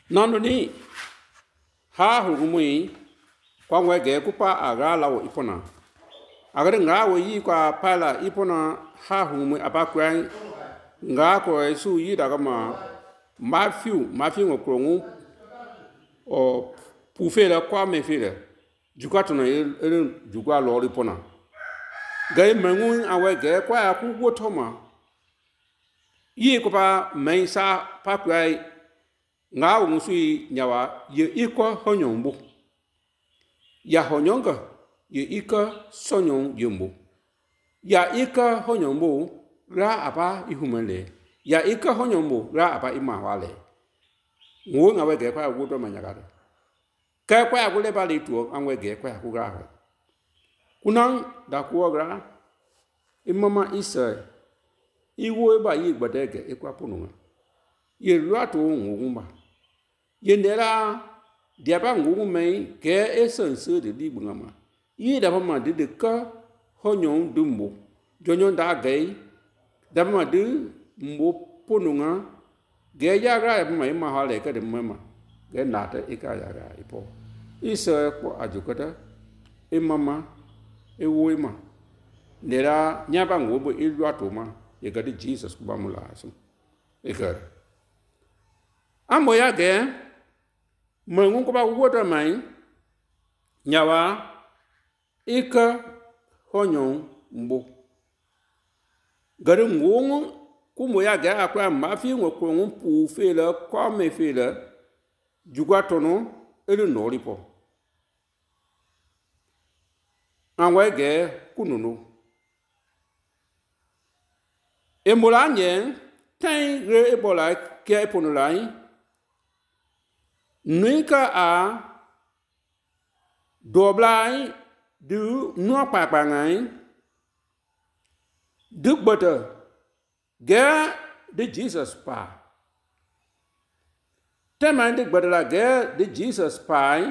Nando ni ha hugumui kwa ngwege kupa aga lawo ipona agare nga wo yi kwa pala ipona ha hugumui abakwa nga ko su yi daga ma Matthew ngokrongu o pufela kwa mefela jukatu na jugwa lori pona gai mengun awege kwa ku wotoma yi ko pa mensa pa kwai nga wo musui nyawa ye iko honyombu ya honyonga ye ika sonyon yumbu ya ika honyombu ra apa ihumele ya ika honyombu ra apa imawale ngo nga wege kwa wuto manyagare ka kwa gule bali tu anwege kwa kugra kunang da kuogra imama isa iwo ba yi gbadege ikwa pununga ye lwato ngumba ye ndera dia ba ngumai ke esense de libungama yi da ma de ka honyon dumbo jonyon da gai da ma de mbo pununga ge ya ga ma ma hale ka de mama ge nata ika ya ga ipo isa ko ajukata imama ewoima ndera nyaba ngobo ilwato ma ye ga de Jesus kubamula asu ikar amoya ge mengun ko ba wodo mai nyawa ika honyon mbo gare ngongu kumoya ge akwa mafi ngoko pu fela kwa me fela jugwa tono elu noripo anwe ge kununu emolanye tan re ebola ke eponolai nuika a doblai du no papangai du butter ge de Jesus pa teman de butter la ge de Jesus pai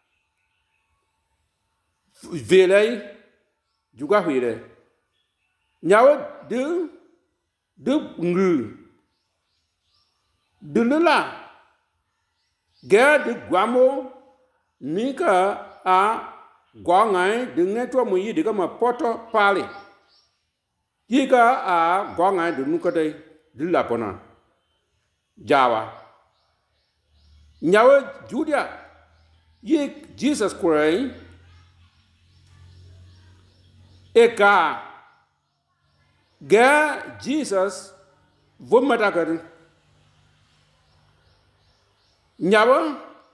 velei juga huire nyawo de ngu de la ge de guamo nika a gwangai de ngeto mu yi de ma poto pali yiga a gwangai de nukade de la pona jawa nyawo judia yi Jesus Christ eka ge Jesus vomata kadu nyawa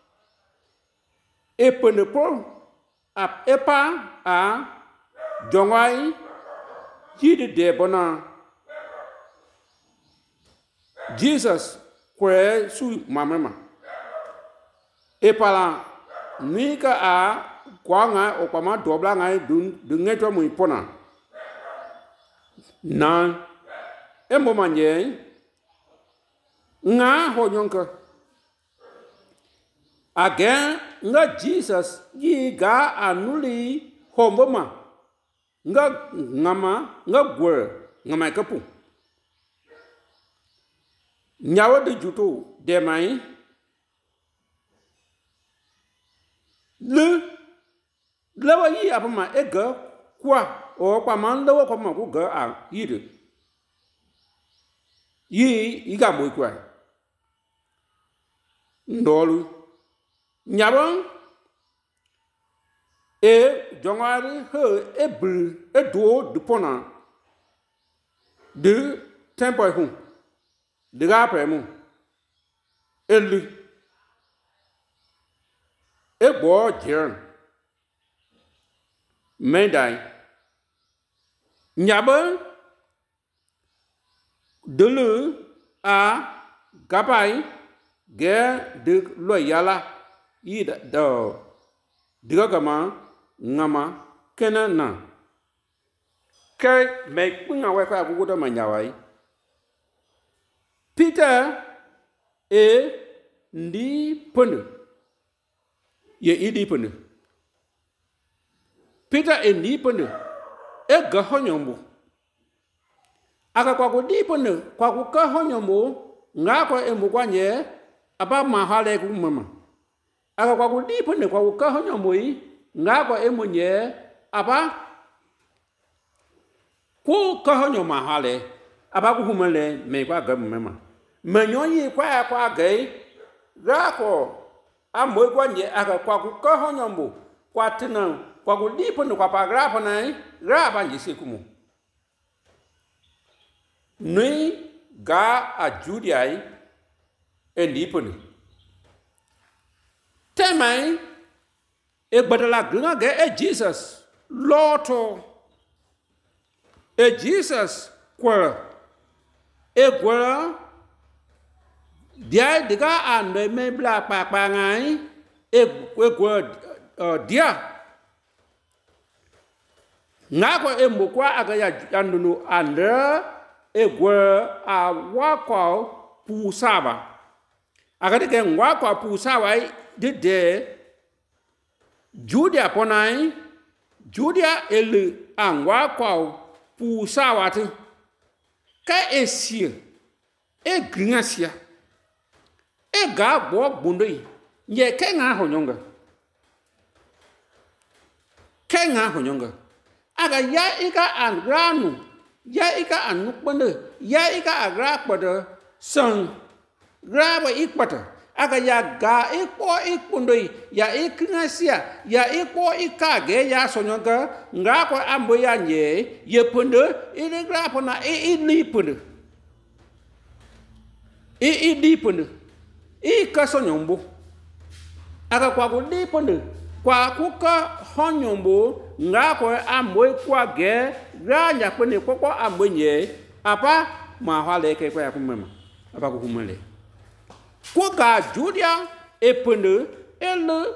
epenepo ap epa a jongwai yidi de bona Jesus kwe su mamema epala nika a kwanga okama dobla ngai dun ngeto mu ipona na embo manje nga honyonka again nga Jesus yi ga anuli homboma nga ngama nga gwer ngama kapu nyawo de juto de mai le lawa yi apama ega kwa o kwa man lawa kwa ma ku ga a yide yi iga mo kwa ndolu nyabon e jongari he ebru edo de pona de tempo hu de ga premu elu ebo jern mendai nyabon delu a gabai ge de loyala ida do diga kama ngama kena na kai me kunga wa ka bugo da manyawai Peter e ndi ponu ye idi ponu Peter e ndi ponu e ga honyombo aka kwa ko di ponu kwa ko ka honyombo nga ko e mugwanye aba mahale ku mama aga kwa kudipo ne kwa ka honyo moi ngako emunye aba ku ka honyo mahale aba ku humele me kwa ga mama menyoyi kwa ga gako amoi kwa nye aga kwa ku ka honyo mbo kwa tina kwa kudipo ne kwa pagrapo nai graba njisi kumu Nui ga a Judiai e liponi. Temai e badala gunga ge e Jesus loto e Jesus kwa e kwa dia diga ande me bla pa ngai e kwa dia ngako e mukwa aga ya andunu ande egwe a wakwa pusaba agade ke wakwa pusaba de Judia ponai Judia ele an wakwa pusaba te ka esie e gringasia e ga bo bundoi ye kenga honyonga aga ya ika an granu ya ika anukpende ya ika agra pada sang graba ikpata aga ya ga ikpondoi ya iknasia ya ikage ya sonyoga ngako ambo ya nye ye pende ile grapa na ili pende ka sonyombo aga kwa kudi pende kwa kuka honyombo ngako ambo kwa ge ranya pene koko amwenye apa mahale ke kwa kumema apa ku kumele ko ga Judia e pene ele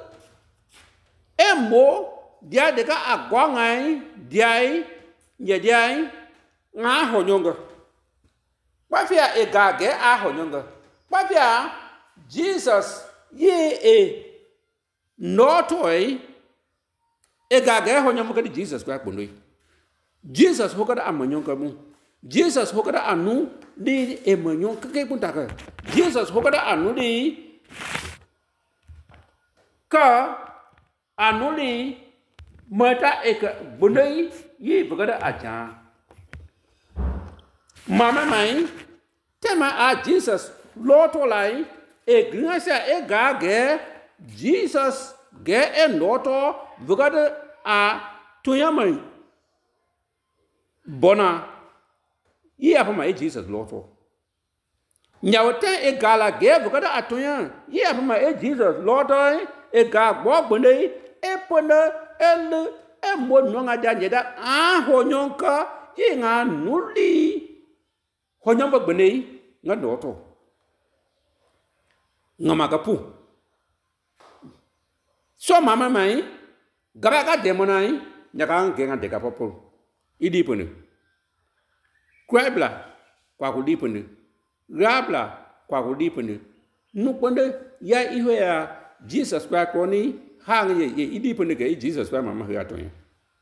emo dia de ka agwangai diai nye diai nga honyonga kwa fia e ga ge a honyonga kwa fia Jesus ye e notoi e ga ge honyonga di Jesus kwa kundoi Jesus hokada amanyon kamu Jesus hokada anu di emanyon kake puntaka Jesus hokada anu di ka anu di mata eka bundai yi bagada aja mama mai tema a Jesus loto lai e grinasa e ga ge Jesus ge e loto bagada a tuyamai bona yi afama e Jesus loto nyawote e gala ge bukada atoya yi afama e Jesus loto e ga gbonde e pona el e mo nonga janjeda a honyonka yi nga nuli honyomba gbone nga loto ngama kapu so mama mai gabaga demonai nyaka ngenga de kapopo idi pone kwabla kwa kudi pone rabla kwa kudi pone nuponde ya ihwe ya Jesus kwa koni hang ye idi pone ke Jesus kwa mama ha to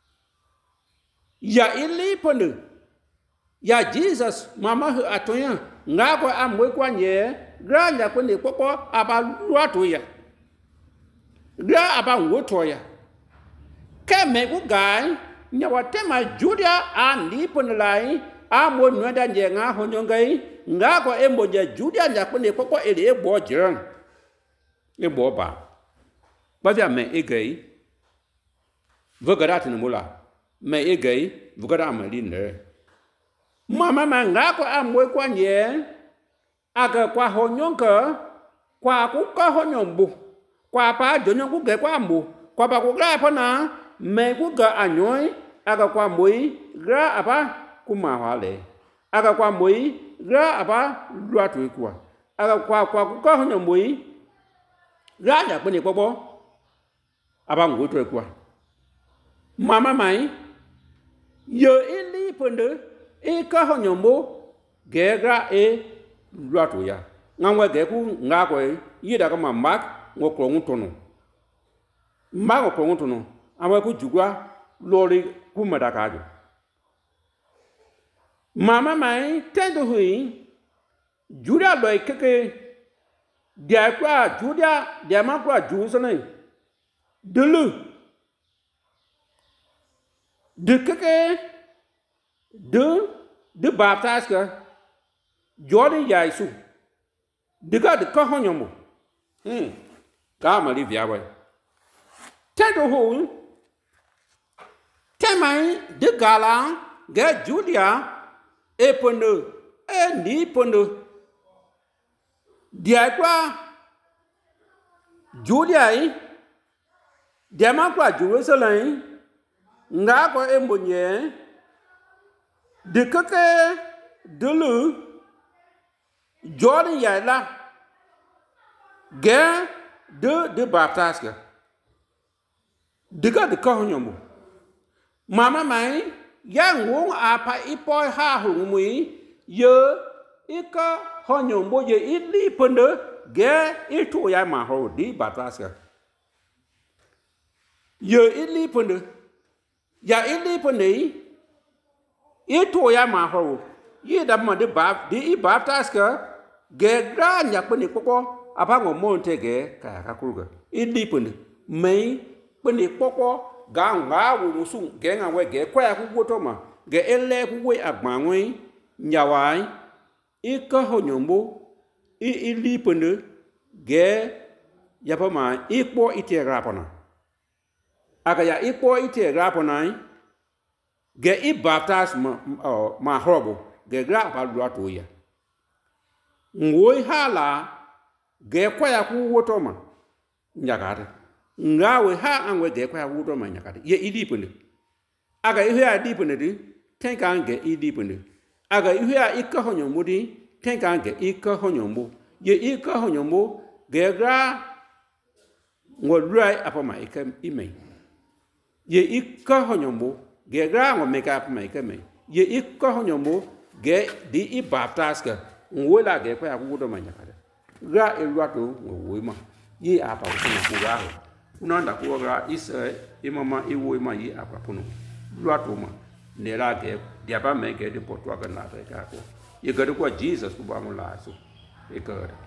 ya ili pone ya Jesus mama ha atoya ngako amwe kwa nye granya pone popo aba luato ya gra aba ngoto ya keme ku gai nyawatema Judia andi ponlai amo nwada njenga honyongai ngako emboja Judia nyakone popo ele ebo jiran ebo ba bavia me egei vogara tinmula me egei vogara amaline mama mangako amwe kwa nye aga kwa honyonka kwa kuka honyombu kwa pa jonyongu ge kwa mbu kwa ba kugra pona me kuga anyoi aga kwa moi gra apa kumahale aga kwa moi gra apa luatu ikwa aga kwa kuka honya moi gra ya kwenye popo apa ngutu ikwa mama mai yo ili pende e ka honya mbo ge gra e luatu ya ngangwe ge ku ngakwe yida kama mak ngokro ngutono mak ngokro ngutono ama ku jugwa lori ku madakajo mama mai tendo hui Judia loy keke dia kwa Judia dia ma kwa Jerusalem de lu de keke de baptise ka Jordan ya isu de ga de ka honyomo ka ma li via wa tendo ho temai de gala ga Judia e pondo e ni pondo dia kwa Judia yi dia ma kwa Jerusalem nga ko embonye de keke de lu Jordan ya la ge de baptise ka de ka honyomo mama mai yang wong apa ipoi ha hung mui ye ika honyombo ye ili pende ge itu ya ma ho di baptise ka ye ili pende ya ili pende itu ya ma ho ye da ma de baptise ka ge gra nya pende popo apa ngo monte ge ka kulga ili pende mai pende popo ga nga wo su ge nga we ge kwa ku woto ma ge ele ku we agbanwe nyawai ika honyombo ili pende ge ya pa ma ipo ite rapona aga ya ipo ite rapona ge I baptise ma hrobo ge gra pa lwa to ya ngoi hala ge kwa ku woto ma nyakata ngawe ha angwe ge kwa wudo ma nyakata ye ili pende aga ihe a di pende di tenka nge ili pende aga ihe a ika honyombo di tenka nge ika honyombo ye ika honyombo ge gra ngolrai apa ma ika ime ye ika honyombo ge gra ngo meka apa ma ika me ye ika honyombo ge di I baptise ka ngola ge kwa wudo ma nyakata gra elwato ngo ma ye apa ko ga unanda ko ga isa imama iwo ma yi apa puno lwato ma ne la ge dia ba me ge de potwa ga na ta ka ko ye ga ko Jesus ku ba mo la so e ka